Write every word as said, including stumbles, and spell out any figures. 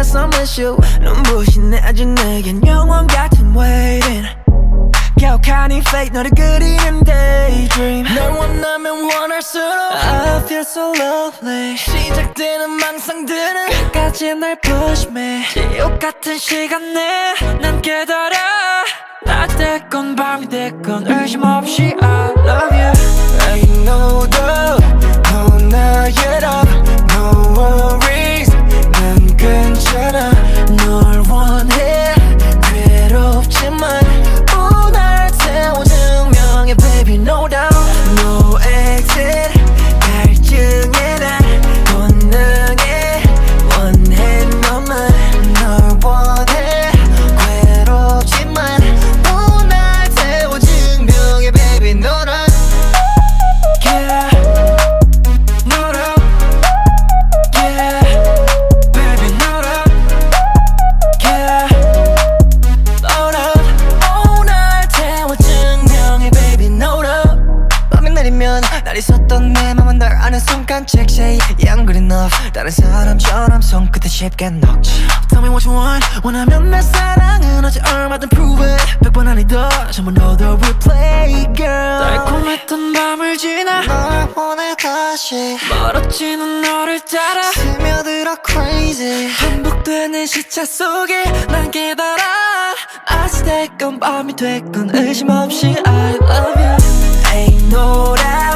guess I miss you. 눈부신 아주 내겐 영원 같은 waiting. 격한 이 fate 너를 그리는 daydream. 널 원하면 원할수록 I feel so lovely. 시작되는 망상들은 끝까지 날 push me. 지옥 같은 시간 내 난 깨달아. 낮 됐건 밤이 됐건 의심 없이 I love you. Ain't no doubt 넌 나의 love. No worries 난 괜찮아. 널 원해 괴롭지만 또 날 태워 증명해 baby no doubt. No exit 갈증에 날 본능해 원해 너만. 널 원해 괴롭지만 또 날 태워 증명해 baby 너랑. Yeah 너랑 yeah baby 너랑 yeah 너랑 오 날 태워 증명해 baby 너랑. 밤이 내리면 날 있었던 내 맘은 널 아는 순간 check say yeah I'm good enough. 다른 사람처럼 손끝에 쉽게 녹지. Tell me what you want 원하면 내 사랑은 어제 얼마든 prove it. 백 번 아니다 전부 너도 replay girl. 달콤했던 밤을 지나 널 보내 다시 멀어지는 너를 따라 스며들어 crazy. 반복되는 시차 속에 난 깨달아. 아직 됐건 밤이 됐건 의심 없이 I love you. Ain't no doubt